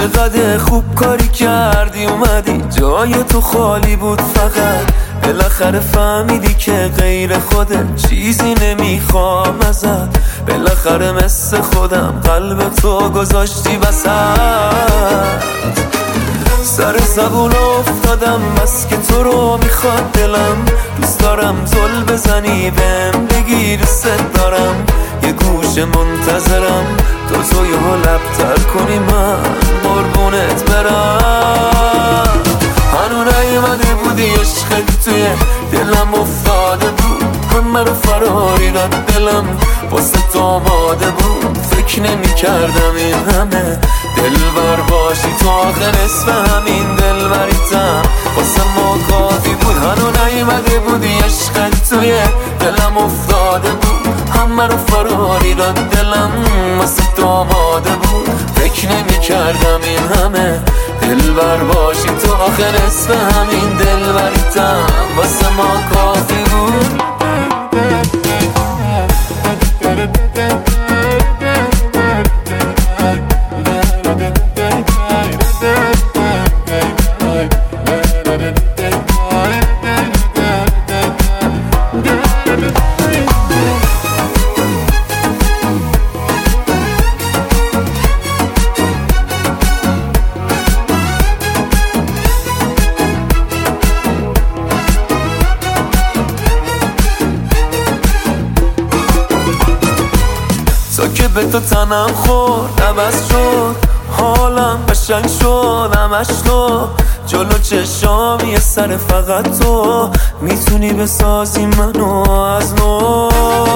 چقدر خوب کاری کردی اومدی جای تو خالی بود فقط بالاخره فهمیدی که غیر خودت چیزی نمیخوام ازت بالاخره مثل خودم قلب تو گذاشتی وسط سر زبون افتادم بس که تو رو میخواد دلم دوست دارم زل بزنی بهم بگی دوست دارم یه گوشه منتظرم تو یهو لبتر کنی من قربونت برم هنو نیومده بودی عشقت توی دلم افتاده بود همه رو فراری رد دلم واسه تو آماده بود فکر نمی کردم این همه دلبر باشی تو آخر اسم همین دلبریتم واسه ما کافی بود هنو نیومده بودی عشقت توی دلم افتاده بود همه رو فراری رد دلم واسه تو آماده بود فکر نمی کردم این همه دلبر باشی تو آخر اسم همین دلبریتم واسه ما کافی بود تو که به تو تنم خورد عوض شد حالم قشنگ شد همش تو جلو چشام یه سر فقط تو میتونی بسازی منو از نو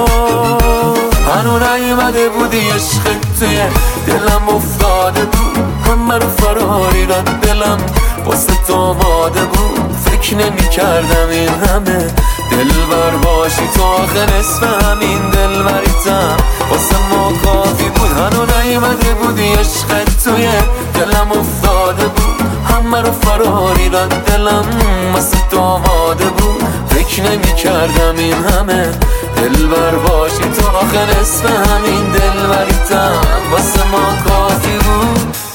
هنو نیومده بودی عشقت توی دلم افتاده بود همه رو فراری رد دلم واسه تو آماده بود فکر نمی کردم این همه دلبر باشی تو آخر اسم همین دلبریتم واسه ما کافی بود هنو نیومده بودی عشقت توی دلم افتاده بود همه رو فراری رد دلم واسه تو آماده بود فکر نمی کردم این همه دلبر باشی تو آخر اسم همین دلبریتم واسه ما کافی بود